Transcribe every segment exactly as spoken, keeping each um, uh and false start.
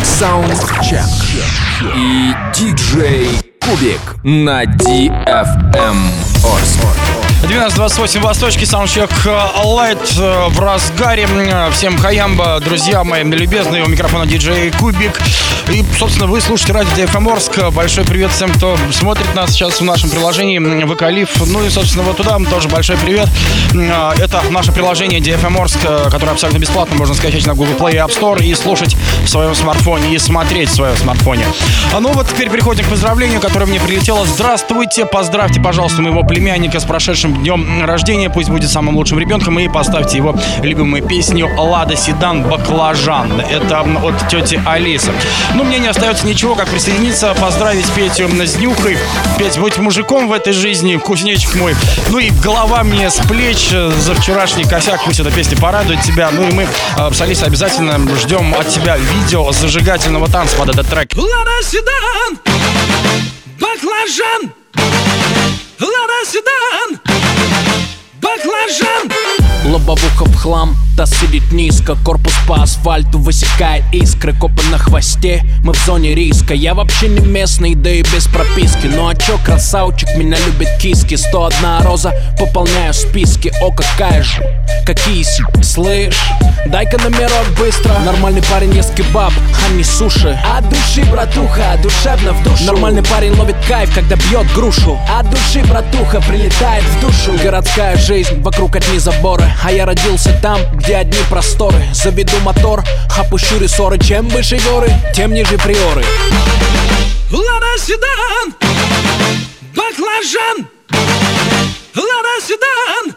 Саундчек и диджей Кубик на ди эф эм Орск. двенадцать двадцать восемь Восточки, саундчек Лайт в разгаре. Всем хаямба, друзья мои любезные, у микрофона диджей Кубик. И, собственно, вы слушаете радио ди эф эм Орск. Большой привет всем, кто смотрит нас сейчас в нашем приложении ВК-Лив. Ну и, собственно, вот туда тоже большой привет. Это наше приложение ди эф эм Орск, которое абсолютно бесплатно можно скачать на Google Play и App Store и слушать в своем смартфоне, и смотреть в своем смартфоне. А ну вот теперь переходим к поздравлению, которое мне прилетело. Здравствуйте, поздравьте, пожалуйста, моего племянника с прошедшим днем рождения. Пусть будет самым лучшим ребенком. И поставьте его любимую песню «Лада Седан Баклажан». Это от тети Алисы. Ну, мне не остается ничего, как присоединиться, поздравить Петю с днюхой. Петь, будь мужиком в этой жизни, кузнечик мой. Ну и голова мне с плеч за вчерашний косяк. Пусть эта песня порадует тебя. Ну и мы с Алисой обязательно ждем от тебя видео зажигательного танца под этот трек. Лада Седан Баклажан, Лада Седан Баклажан. Лобовуха в хлам, таз сидит низко, корпус по асфальту высекает искры, копы на хвосте, мы в зоне риска. Я вообще не местный, да и без прописки. Ну а чё, красавчик, меня любят киски. Сто одна роза, пополняю списки. О, какая же, какие си, слышь, дай-ка номерок быстро. Нормальный парень ест кебаб, а не суши. От души, братуха, душевно в душу. Нормальный парень ловит кайф, когда бьет грушу. От души, братуха, прилетает в душу. Городская жизнь, вокруг одни заборы, а я родился там, где одни просторы. Заведу мотор, опущу рессоры. Чем выше горы, тем ниже приоры. Лада Седан Баклажан, Лада Седан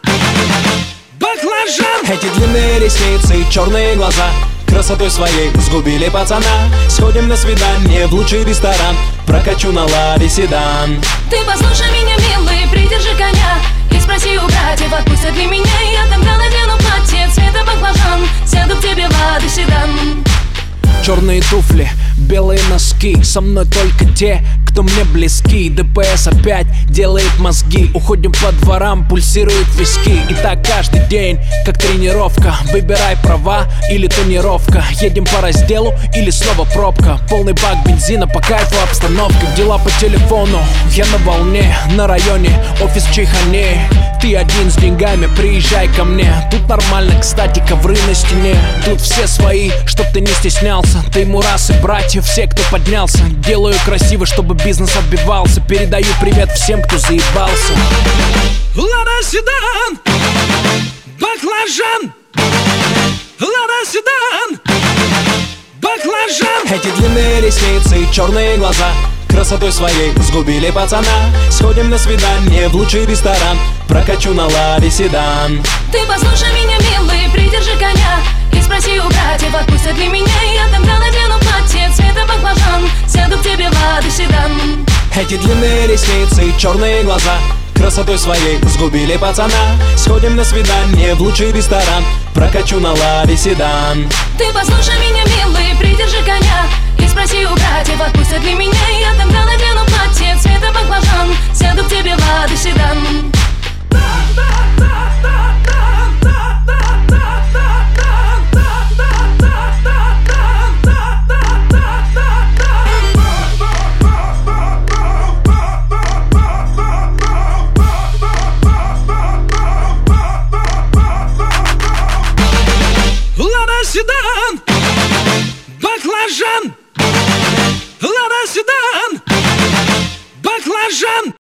Баклажан. Эти длинные ресницы и черные глаза красотой своей сгубили пацана. Сходим на свидание в лучший ресторан, прокачу на Ладе Седан. Ты послушай меня, милый, придержи коня и спроси у братьев, отпустят ли меня. Я тогда надену платье цвета баклажан, сяду к тебе в Ладу Седан. Черные туфли, белые носки, со мной только те, кто мне близки. ДПС опять делает мозги, уходим по дворам, пульсируют виски. И так каждый день, как тренировка. Выбирай права или тонировка. Едем по разделу или снова пробка. Полный бак бензина, по кайфу обстановка. Дела по телефону, я на волне. На районе, офис в Чайхане. Ты один с деньгами, приезжай ко мне. Тут нормально, кстати, ковры на стене. Тут все свои, чтоб ты не стеснялся. Ты мурасы, братья, все, кто поднялся. Делаю красиво, чтобы бизнес отбивался. Передаю привет всем, кто заебался. Лада Седан Баклажан, Лада Седан Баклажан. Эти длинные ресницы и черные глаза красотой своей сгубили пацана. Сходим на свидание в лучший ресторан, прокачу на Ладе Седан. Ты послушай меня, милый, придержи коня и спроси у братьев, отпустят ли меня. Я тогда надену платье цвета баклажан, сяду к тебе в Ладу Седан. Эти длинные ресницы и черные глаза красотой своей сгубили пацана. Сходим на свидание в лучший ресторан, прокачу на Ладе Седан. Ты послушай меня, милый, придержи коня и спроси у братьев, отпустят ли меня. Я тогда надену платье цвета баклажан, сяду к тебе в Ладу Седан. Лада Седан Баклажан, Лада Седан Баклажан.